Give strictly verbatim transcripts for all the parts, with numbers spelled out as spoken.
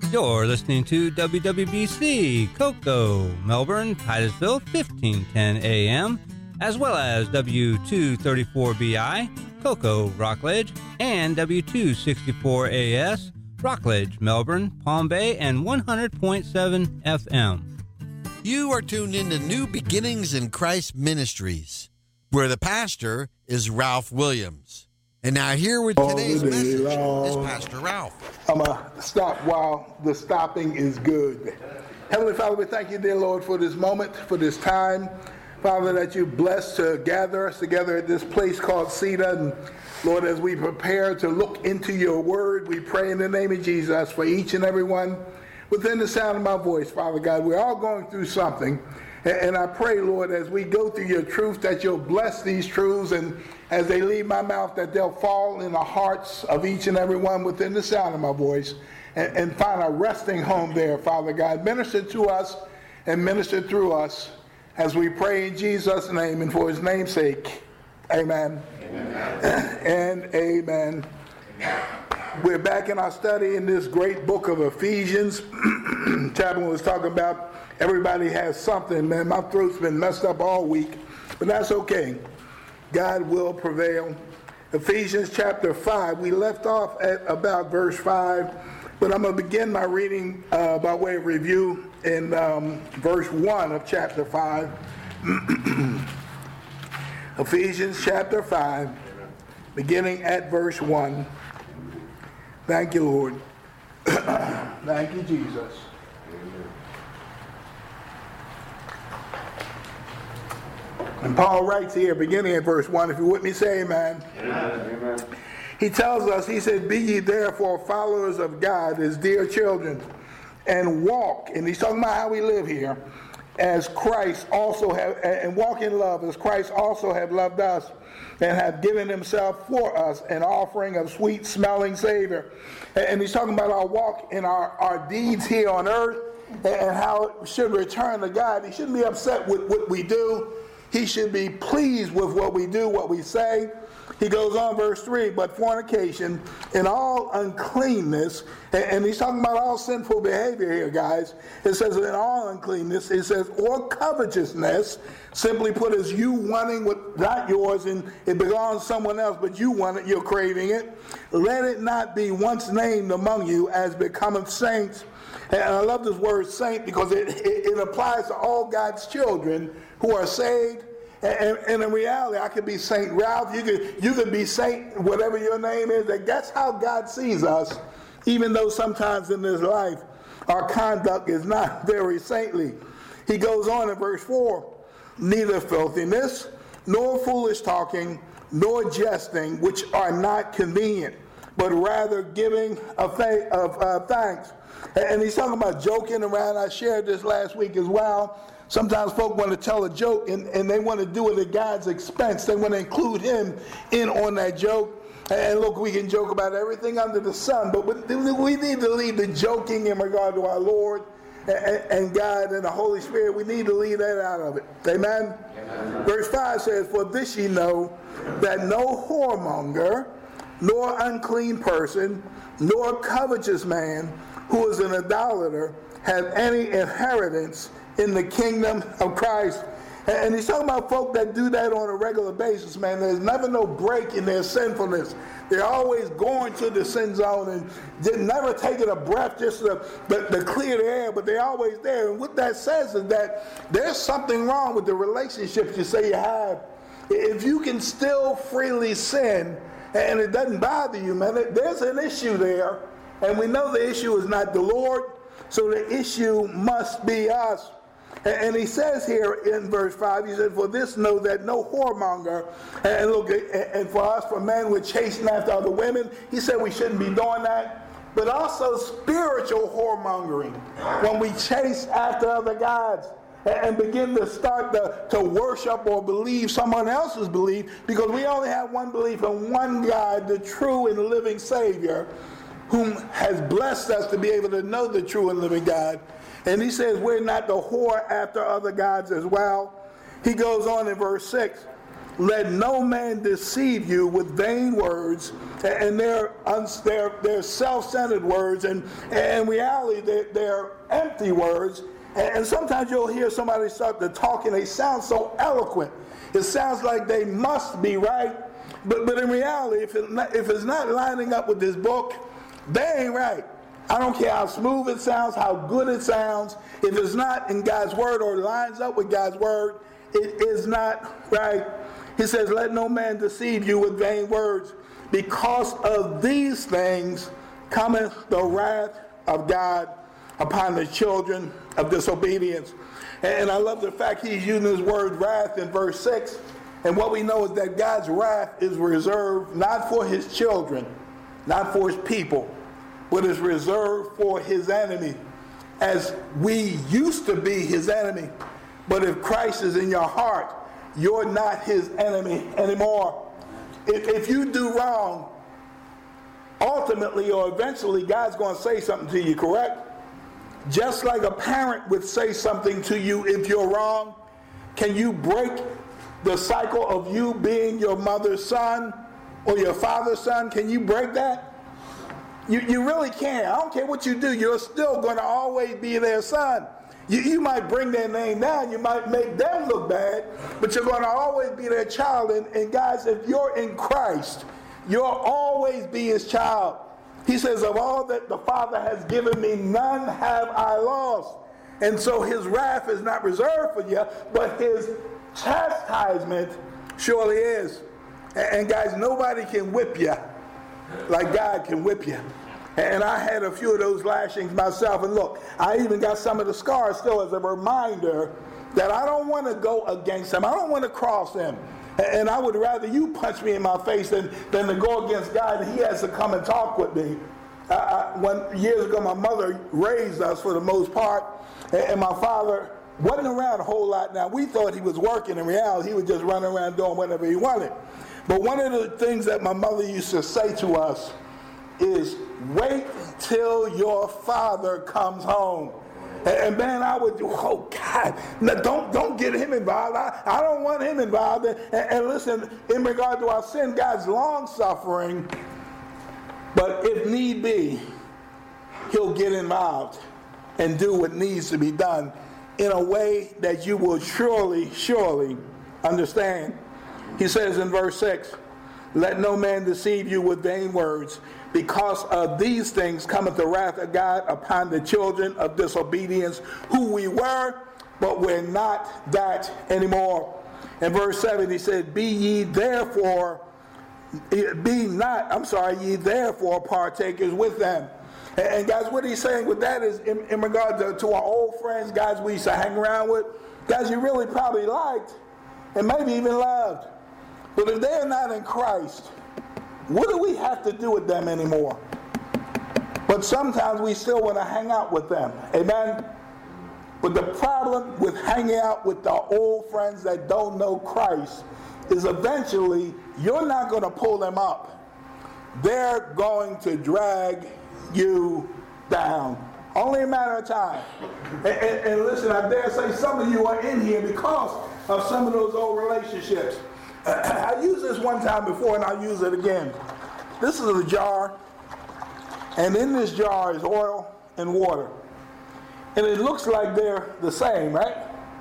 You're listening to W W B C, Cocoa, Melbourne, Titusville, fifteen ten A M, as well as W two thirty-four B I, Cocoa, Rockledge, and W two sixty-four A S, Rockledge, Melbourne, Palm Bay, and one hundred point seven F M. You are tuned into New Beginnings in Christ Ministries, where the pastor is Ralph Williams. And now here with today's message is Pastor Ralph. I'm going to stop while the stopping is good. Heavenly Father, we thank you, dear Lord, for this moment, for this time. Father, that you blessed to gather us together at this place called Cedar. And Lord, as we prepare to look into your word, we pray in the name of Jesus for each and every one within the sound of my voice, Father God. We're all going through something. And I pray, Lord, as we go through your truth, that you'll bless these truths, and as they leave my mouth, that they'll fall in the hearts of each and every one within the sound of my voice, and, and find a resting home there, Father God. Minister to us and minister through us as we pray in Jesus' name and for his name's sake. Amen. Amen. And amen. We're back in our study in this great book of Ephesians. Chapman was talking about everybody has something. Man, my throat's been messed up all week, but that's okay. God will prevail. Ephesians chapter five. We left off at about verse five, but I'm going to begin my reading uh, by way of review in um, verse one of chapter five. Ephesians chapter five, beginning at verse one. Thank you, Lord. Thank you, Jesus. And Paul writes here, beginning at verse one, if you're with me, say amen. Amen. He tells us, he said, be ye therefore followers of God as dear children, and walk, and he's talking about how we live here, as Christ also have, and walk in love, as Christ also have loved us, and have given himself for us an offering of sweet smelling savor. And he's talking about our walk and our, our deeds here on earth, and how it should return to God. He shouldn't be upset with what we do. He should be pleased with what we do, what we say. He goes on, verse three, but fornication and all uncleanness, and he's talking about all sinful behavior here, guys. It says in all uncleanness, it says, or covetousness, simply put as you wanting what not yours and it belongs to someone else, but you want it, you're craving it. Let it not be once named among you as becometh saints. And I love this word saint because it, it, it applies to all God's children who are saved. And, and in reality, I could be Saint Ralph. You could, you could be Saint, whatever your name is. That's how God sees us, even though sometimes in this life our conduct is not very saintly. He goes on in verse four, neither filthiness, nor foolish talking, nor jesting, which are not convenient, but rather giving of, th- of uh, thanks. And he's talking about joking around. I shared this last week as well. Sometimes folk want to tell a joke and, and they want to do it at God's expense. They want to include him in on that joke. And look, we can joke about everything under the sun, but we need to leave the joking in regard to our Lord and God and the Holy Spirit. We need to leave that out of it. Amen? Amen. Verse five says, for this ye know, that no whoremonger, nor unclean person, nor covetous man, who is an idolater, have any inheritance in the kingdom of Christ. And he's talking about folk that do that on a regular basis, man. There's never no break in their sinfulness. They're always going to the sin zone and they're never taking a breath just to, to, to clear the air, but they're always there. And what that says is that there's something wrong with the relationships you say you have. If you can still freely sin and it doesn't bother you, man, there's an issue there. And we know the issue is not the Lord, so the issue must be us. And he says here in verse five, he said, for this know that no whoremonger, and look, and for us, for men, we're chasing after other women. He said we shouldn't be doing that. But also spiritual whoremongering, when we chase after other gods and begin to start to, to worship or believe someone else's belief, because we only have one belief in one God, the true and living Savior, whom has blessed us to be able to know the true and living God. And he says we're not to whore after other gods as well. He goes on in verse six. let no man deceive you with vain words, and they're, they're, they're self-centered words, and in reality they're, they're empty words. And sometimes you'll hear somebody start to talk and they sound so eloquent. It sounds like they must be right, but, but in reality, if, it not, if it's not lining up with this book, they ain't right. I don't care how smooth it sounds, how good it sounds. If it's not in God's word or lines up with God's word, it is not right. He says, let no man deceive you with vain words. Because of these things cometh the wrath of God upon the children of disobedience. And I love the fact he's using this word wrath in verse six. And what we know is that God's wrath is reserved not for his children, not for his people, but is reserved for his enemy, as we used to be his enemy. But if Christ is in your heart, you're not his enemy anymore. If, if you do wrong, ultimately or eventually God's going to say something to you, correct? Just like a parent would say something to you if you're wrong. Can you break the cycle of you being your mother's son or your father's son? Can you break that? You, you really can't. I don't care what you do. You're still going to always be their son. You, you might bring their name down. You might make them look bad, but you're going to always be their child. And, and guys, if you're in Christ, you'll always be his child. He says, of all that the Father has given me, none have I lost. And so his wrath is not reserved for you, but his chastisement surely is. And, and guys, nobody can whip you like God can whip you. And I had a few of those lashings myself. And look, I even got some of the scars still as a reminder that I don't want to go against him. I don't want to cross him. And I would rather you punch me in my face than, than to go against God and he has to come and talk with me. I, I, when, years ago, my mother raised us for the most part, and, and my father wasn't around a whole lot. Now, we thought he was working. In reality, he was just running around doing whatever he wanted. But one of the things that my mother used to say to us is, wait till your father comes home. And, and man, I would do, oh God, no, don't, don't get him involved. I, I don't want him involved. And, and listen, in regard to our sin, God's long suffering, but if need be, he'll get involved and do what needs to be done in a way that you will surely, surely understand. He says in verse six, let no man deceive you with vain words. Because of these things cometh the wrath of God upon the children of disobedience, who we were, but we're not that anymore. In verse seven, he said, Be ye therefore, be not, I'm sorry, ye therefore partakers with them. And, and guys, what he's saying with that is in, in regard to, to our old friends, guys we used to hang around with, guys you really probably liked and maybe even loved. But if they're not in Christ, what do we have to do with them anymore? But sometimes we still want to hang out with them. Amen? But the problem with hanging out with the old friends that don't know Christ is eventually you're not going to pull them up. They're going to drag you down. Only a matter of time. And, and, and listen, I dare say some of you are in here because of some of those old relationships. I used this one time before and I'll use it again. This is a jar, and in this jar is oil and water. And it looks like they're the same, right?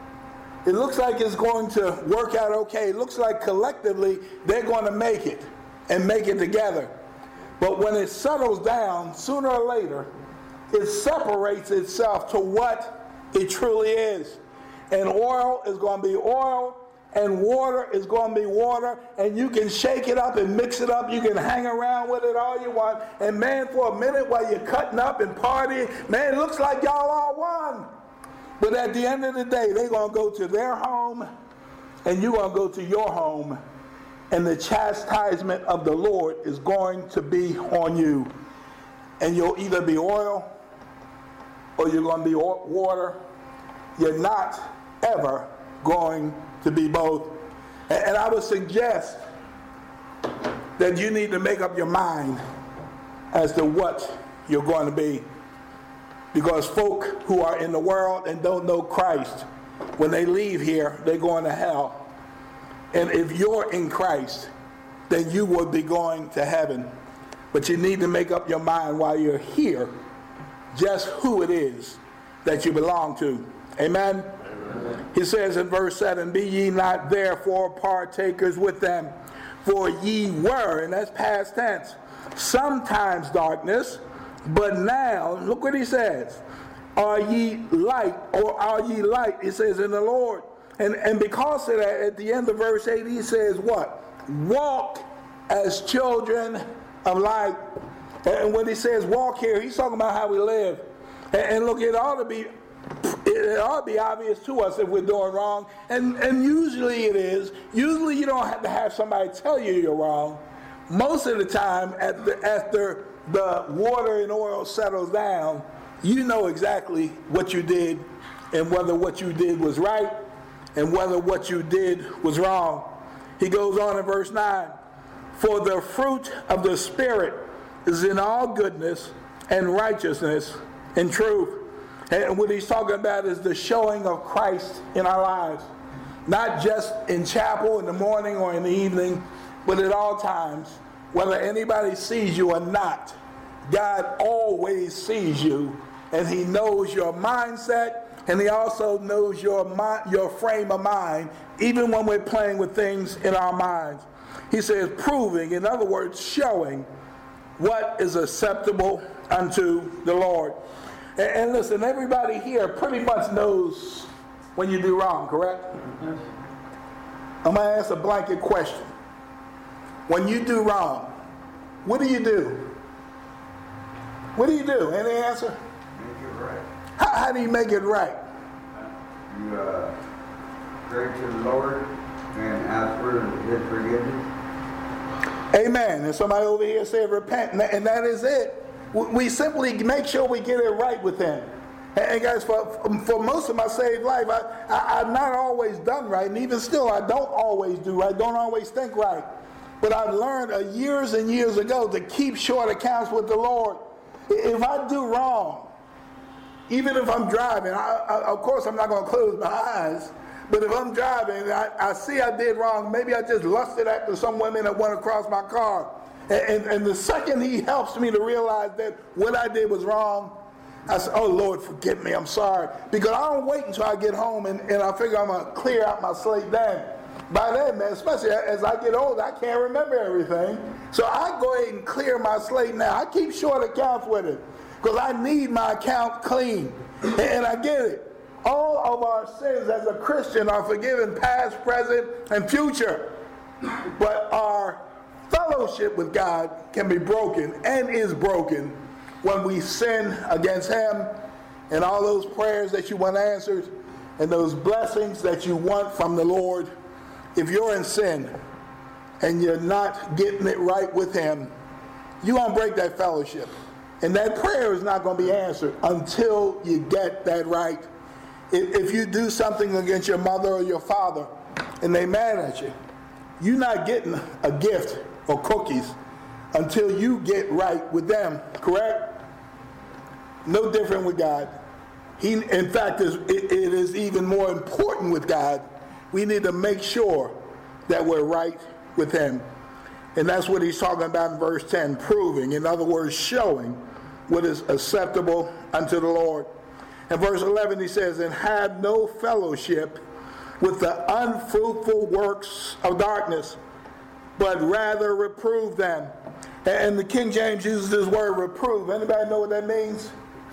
It looks like it's going to work out okay. It looks like collectively they're going to make it and make it together. But when it settles down, sooner or later, it separates itself to what it truly is. And oil is going to be oil, and water is going to be water, and you can shake it up and mix it up. You can hang around with it all you want. And man, for a minute while you're cutting up and partying, man, it looks like y'all are one. But at the end of the day, they're going to go to their home, and you're going to go to your home, and the chastisement of the Lord is going to be on you. And you'll either be oil or you're going to be water. You're not ever going to be both. And I would suggest that you need to make up your mind as to what you're going to be. Because folk who are in the world and don't know Christ, when they leave here, they're going to hell. And if you're in Christ, then you will be going to heaven. But you need to make up your mind while you're here just who it is that you belong to. Amen? Amen. He says in verse seven, be ye not therefore partakers with them, for ye were, and that's past tense, sometimes darkness, but now, look what he says, are ye light, or are ye light, it says in the Lord. And, and because of that, at the end of verse eight, he says what? Walk as children of light. And when he says walk here, he's talking about how we live. And, and look, it ought to be it ought to be obvious to us if we're doing wrong. And, and usually it is. Usually you don't have to have somebody tell you you're wrong. Most of the time, at the, after the water and oil settles down, you know exactly what you did and whether what you did was right and whether what you did was wrong. He goes on in verse nine, for the fruit of the Spirit is in all goodness and righteousness and truth. And what he's talking about is the showing of Christ in our lives. Not just in chapel in the morning or in the evening, but at all times. Whether anybody sees you or not, God always sees you. And he knows your mindset, and he also knows your mind, your frame of mind, even when we're playing with things in our minds. He says proving, in other words, showing what is acceptable unto the Lord. And, and listen, everybody here pretty much knows when you do wrong, correct? I'm going to ask a blanket question. When you do wrong, what do you do? What do you do? Any answer? Make it right. How, how do you make it right? You uh, pray to the Lord and ask for his forgiveness. Amen. And somebody over here said repent, and that is it. We simply make sure we get it right with him. And guys, for, for most of my saved life, I, I, I've not always done right, and even still, I don't always do right, don't always think right. But I've learned uh, years and years ago to keep short accounts with the Lord. If I do wrong, even if I'm driving, I, I, of course I'm not going to close my eyes, but if I'm driving, I, I see I did wrong, maybe I just lusted after some women that went across my car. And, and, and the second he helps me to realize that what I did was wrong, I say, oh, Lord, forgive me, I'm sorry. Because I don't wait until I get home and, and I figure I'm going to clear out my slate then. By then, man, especially as I get older, I can't remember everything. So I go ahead and clear my slate now. I keep short accounts with it because I need my account clean. And, and I get it. All of our sins as a Christian are forgiven past, present, and future. But our fellowship with God can be broken and is broken when we sin against him, and all those prayers that you want answered and those blessings that you want from the Lord. If you're in sin and you're not getting it right with him, you're going to break that fellowship. And that prayer is not going to be answered until you get that right. If you do something against your mother or your father and they mad at you, you're not getting a gift or cookies until you get right with them, correct? No different with God. He, in fact, is, it, it is even more important with God. We need to make sure that we're right with him. And that's what he's talking about in verse ten, proving, in other words, showing what is acceptable unto the Lord. In verse eleven he says, and have no fellowship with the unfruitful works of darkness, but rather reprove them. And the King James uses this word reprove. Anybody know what that means?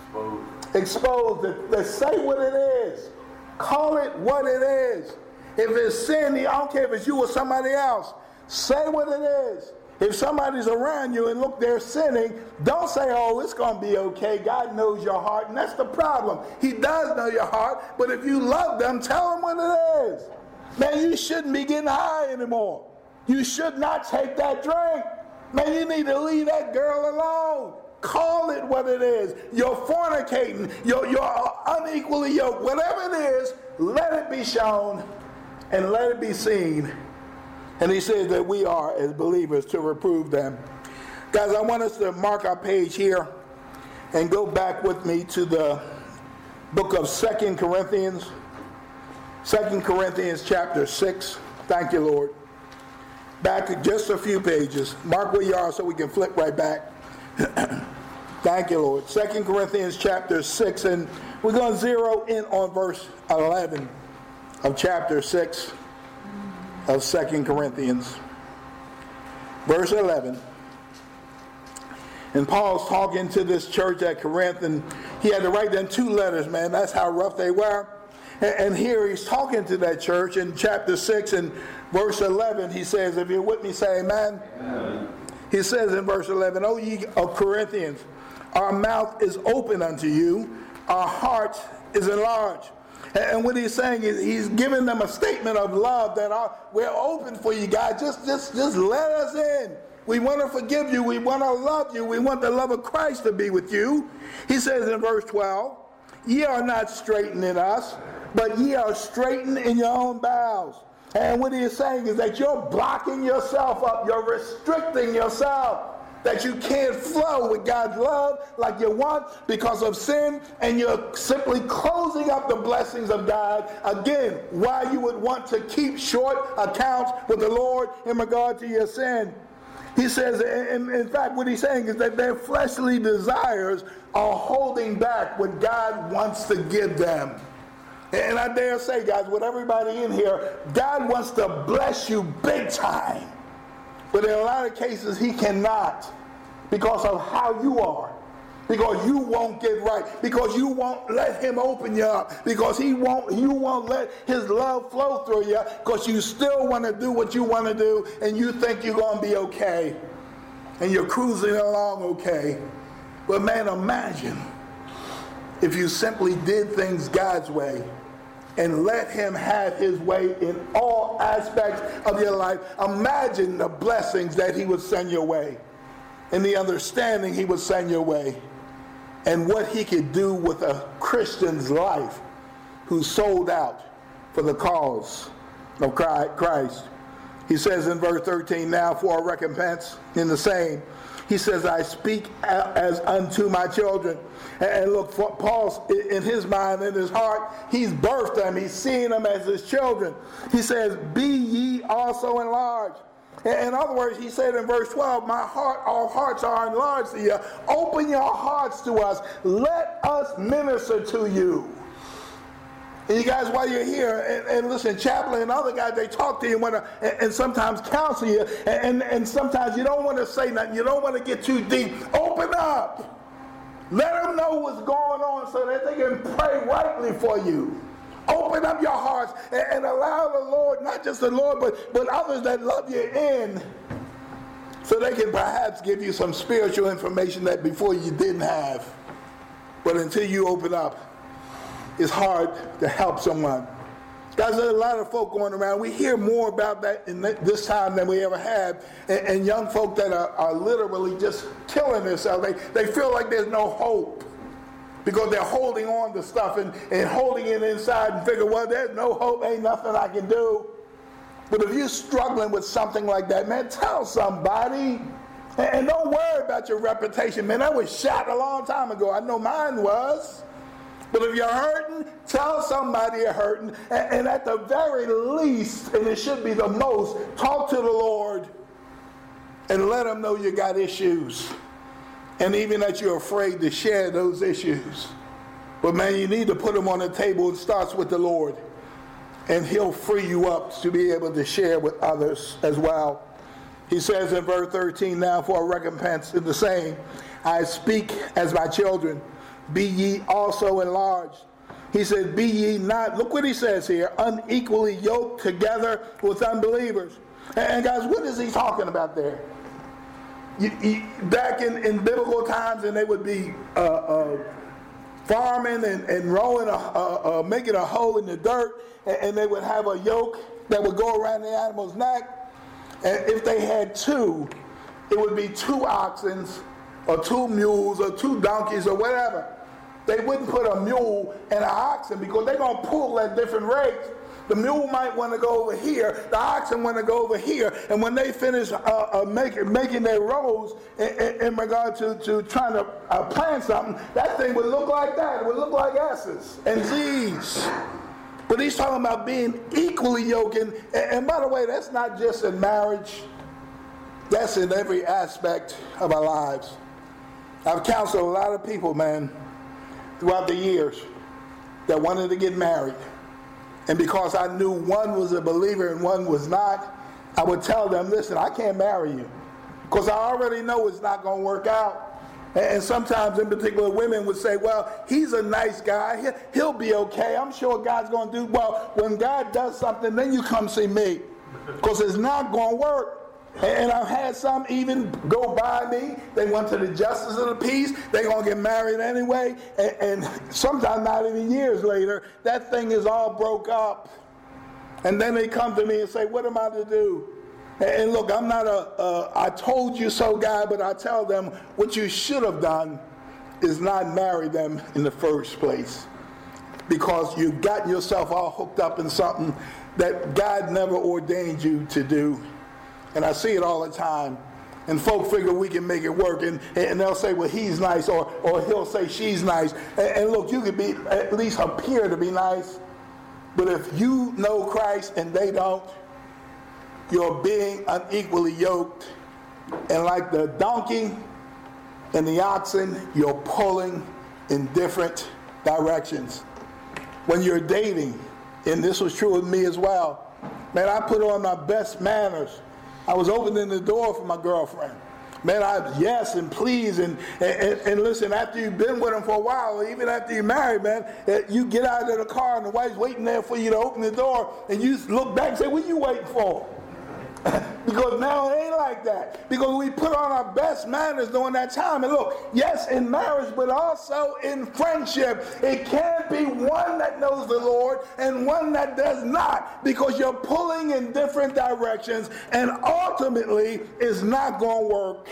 Expose. Expose. They say what it is. Call it what it is. If it's sin, I don't care if it's you or somebody else. Say what it is. If somebody's around you and look, they're sinning, don't say, oh, it's going to be okay. God knows your heart. And that's the problem. He does know your heart. But if you love them, tell them what it is. Man, you shouldn't be getting high anymore. You should not take that drink. Man, you need to leave that girl alone. Call it what it is. You're fornicating. You're, you're unequally yoked. Whatever it is, let it be shown and let it be seen. And he says that we are, as believers, to reprove them. Guys, I want us to mark our page here and go back with me to the book of Second Corinthians. Second Corinthians chapter six. Thank you, Lord. Back to just a few pages. Mark where you are so we can flip right back. Thank you, Lord. Second Corinthians chapter six, and we're going to zero in on verse eleven of chapter six of Second Corinthians. Verse eleven. And Paul's talking to this church at Corinth, and he had to write them two letters, man. That's how rough they were. And here he's talking to that church in chapter six and verse eleven. He says, if you're with me, say amen. Amen. He says in verse eleven, O ye of Corinthians, our mouth is open unto you, our heart is enlarged. And what he's saying is he's giving them a statement of love that our, we're open for you guys. Just, just, just let us in. We want to forgive you. We want to love you. We want the love of Christ to be with you. He says in verse twelve, ye are not straitened in us, but ye are straitened in your own bowels. And what he is saying is that you're blocking yourself up. You're restricting yourself. That you can't flow with God's love like you want because of sin, and you're simply closing up the blessings of God. Again, why you would want to keep short accounts with the Lord in regard to your sin. He says, in, in fact, what he's saying is that their fleshly desires are holding back what God wants to give them. And I dare say, guys, with everybody in here, God wants to bless you big time. But in a lot of cases, he cannot because of how you are. Because you won't get right. Because you won't let him open you up. Because he won't, you won't let his love flow through you. Because you still want to do what you want to do. And you think you're going to be okay. And you're cruising along okay. But man, imagine if you simply did things God's way. And let him have his way in all aspects of your life. Imagine the blessings that he would send your way. And the understanding he would send your way. And what he could do with a Christian's life who sold out for the cause of Christ. He says in verse thirteen, now for a recompense in the same. He says, I speak as unto my children. And look, Paul's in his mind, in his heart, he's birthed them. He's seeing them as his children. He says, be ye also enlarged. In other words, he said in verse twelve, my heart, our hearts are enlarged to you. Open your hearts to us. Let us minister to you. And you guys, while you're here, and, and listen, chaplain and other guys, they talk to you and, want to, and, and sometimes counsel you, and, and, and sometimes you don't want to say nothing. You don't want to get too deep. Open up. Let them know what's going on so that they can pray rightly for you. Open up your hearts and, and allow the Lord, not just the Lord, but, but others that love you in, so they can perhaps give you some spiritual information that before you didn't have. But until you open up, it's hard to help someone. Guys, there's a lot of folk going around. We hear more about that in this time than we ever have. And, and young folk that are, are literally just killing themselves. They, they feel like there's no hope because they're holding on to stuff and, and holding it inside and figure, well, there's no hope, ain't nothing I can do. But if you're struggling with something like that, man, tell somebody. And, and don't worry about your reputation. Man, that was shot a long time ago. I know mine was. But if you're hurting, tell somebody you're hurting. And, and at the very least, and it should be the most, talk to the Lord and let him know you got issues. And even that you're afraid to share those issues. But man, you need to put them on the table. It starts with the Lord. And he'll free you up to be able to share with others as well. He says in verse thirteen, now for a recompense in the same, I speak as my children. Be ye also enlarged. He says, be ye not, look what he says here, unequally yoked together with unbelievers. And guys, what is he talking about there? You, you, back in, in biblical times, and they would be uh, uh, farming and, and rowing, a, uh, uh, making a hole in the dirt, and, and they would have a yoke that would go around the animal's neck. And if they had two, it would be two oxen, or two mules, or two donkeys, or whatever. They wouldn't put a mule and an oxen because they're going to pull at different rates. The mule might want to go over here. The oxen want to go over here. And when they finish uh, uh, make, making their rows in, in, in regard to, to trying to uh, plant something, that thing would look like that. It would look like S's and Z's. But he's talking about being equally yoked. And, and by the way, that's not just in marriage. That's in every aspect of our lives. I've counseled a lot of people, man, throughout the years that wanted to get married. And because I knew one was a believer and one was not, I would tell them, listen, I can't marry you. Because I already know it's not going to work out. And sometimes, in particular, women would say, well, he's a nice guy. He'll be okay. I'm sure God's going to do well. When God does something, then you come see me. Because it's not going to work. And I've had some even go by me. They went to the justice of the peace. They're going to get married anyway. And, and sometimes not even years later, that thing is all broke up. And then they come to me and say, what am I to do? And look, I'm not a, a I told you so guy, but I tell them what you should have done is not marry them in the first place. Because you've gotten yourself all hooked up in something that God never ordained you to do. And I see it all the time. And folk figure we can make it work. And, and they'll say, well, he's nice. Or, or he'll say she's nice. And, and look, you could be at least appear to be nice. But if you know Christ and they don't, you're being unequally yoked. And like the donkey and the oxen, you're pulling in different directions. When you're dating, and this was true with me as well, man, I put on my best manners. I was opening the door for my girlfriend. Man, I yes and please and, and, and listen, after you've been with them for a while, or even after you're married, man, you get out of the car and the wife's waiting there for you to open the door, and you look back and say, what are you waiting for? Because now it ain't like that. Because we put on our best manners during that time. And look, yes, in marriage, but also in friendship. It can't be one that knows the Lord and one that does not. Because you're pulling in different directions, and ultimately it's not going to work.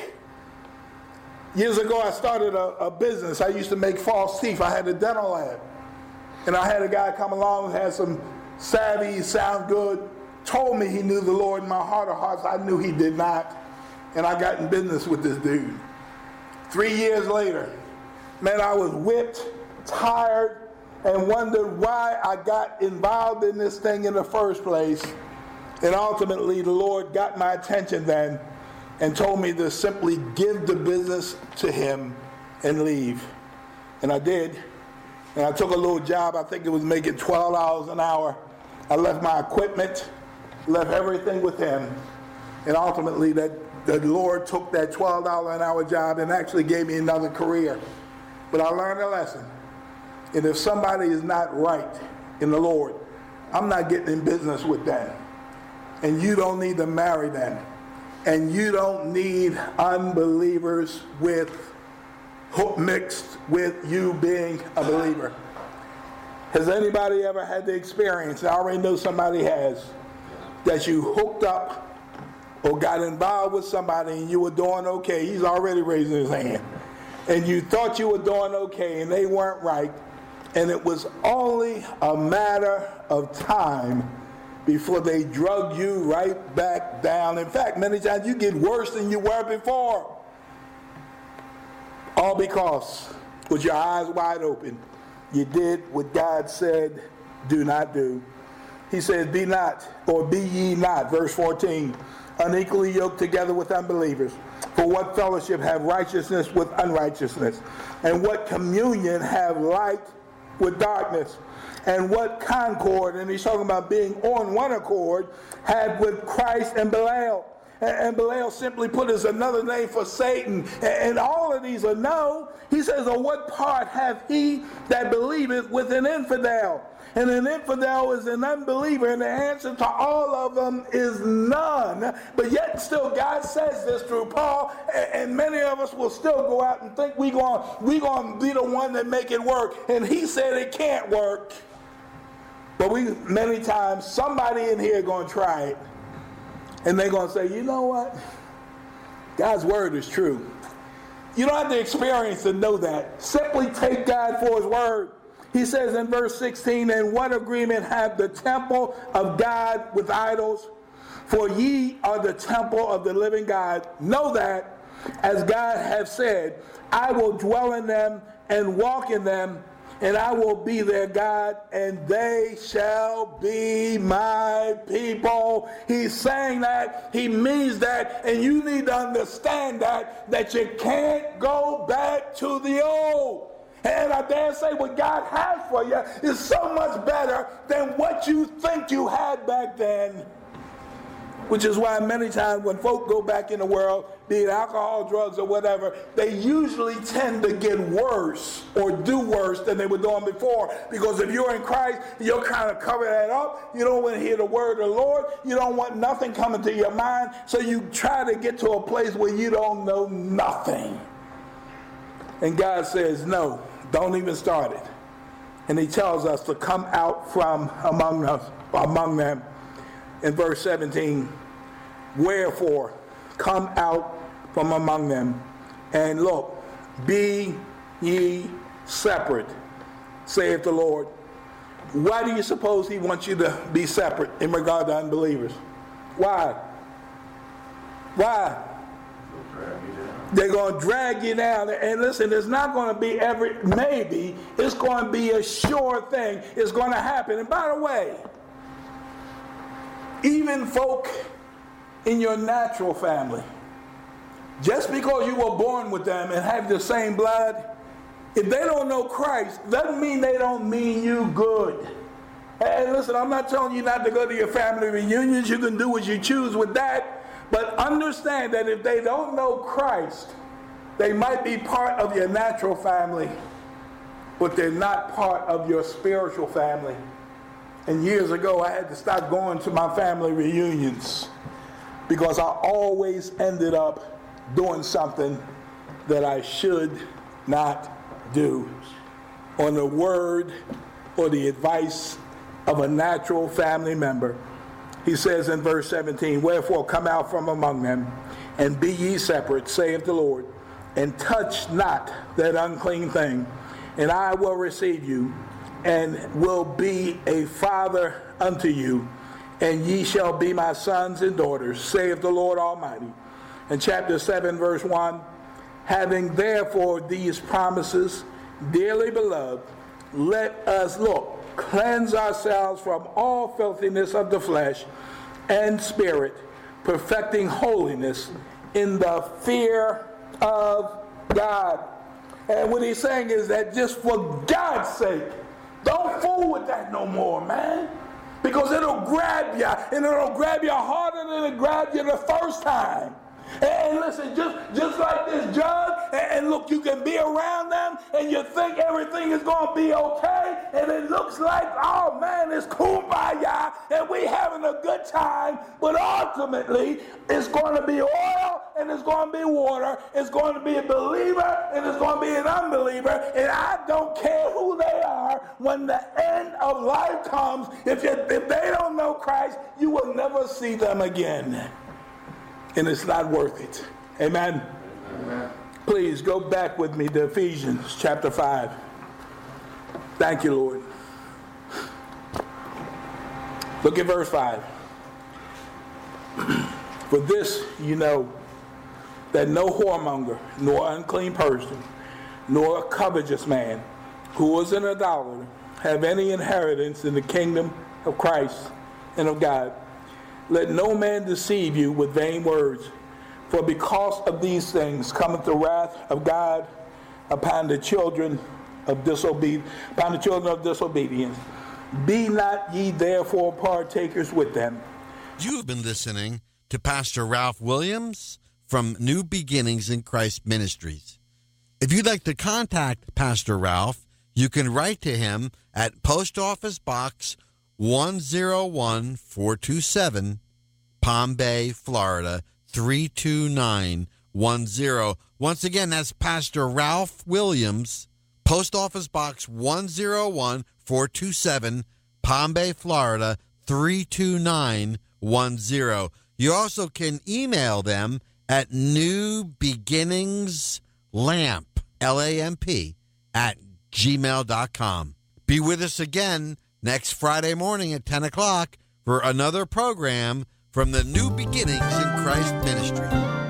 Years ago, I started a, a business. I used to make false teeth. I had a dental lab. And I had a guy come along who had some savvy, sound good, told me he knew the Lord. In my heart of hearts, I knew he did not. And I got in business with this dude. Three years later, man, I was whipped, tired, and wondered why I got involved in this thing in the first place. And ultimately, the Lord got my attention then and told me to simply give the business to him and leave. And I did. And I took a little job. I think it was making twelve dollars an hour. I left my equipment, left everything with him, and ultimately that the Lord took that twelve dollars an hour job and actually gave me another career. But I learned a lesson. And if somebody is not right in the Lord, I'm not getting in business with them. And you don't need to marry them. And you don't need unbelievers with mixed with you being a believer. Has anybody ever had the experience, I already know somebody has, that you hooked up or got involved with somebody and you were doing okay? He's already raising his hand. And you thought you were doing okay and they weren't right. And it was only a matter of time before they drug you right back down. In fact, many times you get worse than you were before. All because with your eyes wide open, you did what God said do not do. He says, be not, or be ye not, verse fourteen, unequally yoked together with unbelievers. For what fellowship have righteousness with unrighteousness? And what communion have light with darkness? And what concord, and he's talking about being on one accord, had with Christ and Belial? And Belial simply put is another name for Satan. And all of these are no. He says, or what part hath he that believeth with an infidel? And an infidel is an unbeliever, and the answer to all of them is none. But yet still God says this through Paul, and many of us will still go out and think we're going we going to be the one that make it work. And he said it can't work. But we many times, somebody in here going to try it. And they're going to say, you know what? God's word is true. You don't have the experience to know that. Simply take God for his word. He says in verse sixteen, and what agreement have the temple of God with idols? For ye are the temple of the living God. Know that, as God hath said, I will dwell in them and walk in them, and I will be their God, and they shall be my people. He's saying that, he means that, and you need to understand that, that you can't go back to the old. And I dare say what God has for you is so much better than what you think you had back then. Which is why many times when folk go back in the world, be it alcohol, drugs, or whatever, they usually tend to get worse or do worse than they were doing before. Because if you're in Christ, you'll kind of cover that up. You don't want to hear the word of the Lord. You don't want nothing coming to your mind. So you try to get to a place where you don't know nothing. And God says, no, don't even start it. And he tells us to come out from among us, among them. In verse seventeen, wherefore, come out from among them, and look, be ye separate, saith the Lord. Why do you suppose he wants you to be separate in regard to unbelievers? Why? Why? They're going to drag you down. And listen, it's not going to be every, maybe, it's going to be a sure thing. It's going to happen. And by the way, even folk in your natural family, just because you were born with them and have the same blood, if they don't know Christ, doesn't mean they don't mean you good. And listen, I'm not telling you not to go to your family reunions. You can do what you choose with that. But understand that if they don't know Christ, they might be part of your natural family, but they're not part of your spiritual family. And years ago, I had to stop going to my family reunions because I always ended up doing something that I should not do on the word or the advice of a natural family member. He says in verse seventeen, wherefore come out from among them, and be ye separate, saith the Lord, and touch not that unclean thing, and I will receive you, and will be a father unto you, and ye shall be my sons and daughters, saith the Lord Almighty. In chapter seven, verse one, having therefore these promises, dearly beloved, let us look, cleanse ourselves from all filthiness of the flesh and spirit, perfecting holiness in the fear of God. And what he's saying is that just for God's sake, don't fool with that no more, man. Because it'll grab you, and it'll grab you harder than it grabbed you the first time. And listen, just, just like this jug, and look, you can be around them, and you think everything is going to be okay, and it looks like, oh man, it's kumbaya, and we having a good time, but ultimately, it's going to be oil, and it's going to be water, it's going to be a believer, and it's going to be an unbeliever, and I don't care who they are, when the end of life comes, if, you, if they don't know Christ, you will never see them again. And it's not worth it. Amen? Amen. Please go back with me to Ephesians chapter five. Thank you, Lord. Look at verse five. For this you know, that no whoremonger, nor unclean person, nor a covetous man, who is an idolater, have any inheritance in the kingdom of Christ and of God. Let no man deceive you with vain words, for because of these things cometh the wrath of God upon the children of disobedience, upon the children of disobedience. Be not ye therefore partakers with them. You have been listening to Pastor Ralph Williams from New Beginnings in Christ Ministries. If you'd like to contact Pastor Ralph, you can write to him at Post Office Box one oh one four two seven, Palm Bay, Florida, three two nine one zero. Once again, that's Pastor Ralph Williams, Post Office Box one oh one four two seven, Palm Bay, Florida, three two nine one zero. You also can email them at newbeginningslamp, L A M P, at gmail dot com. Be with us again next Friday morning at ten o'clock for another program from the New Beginnings in Christ Ministry.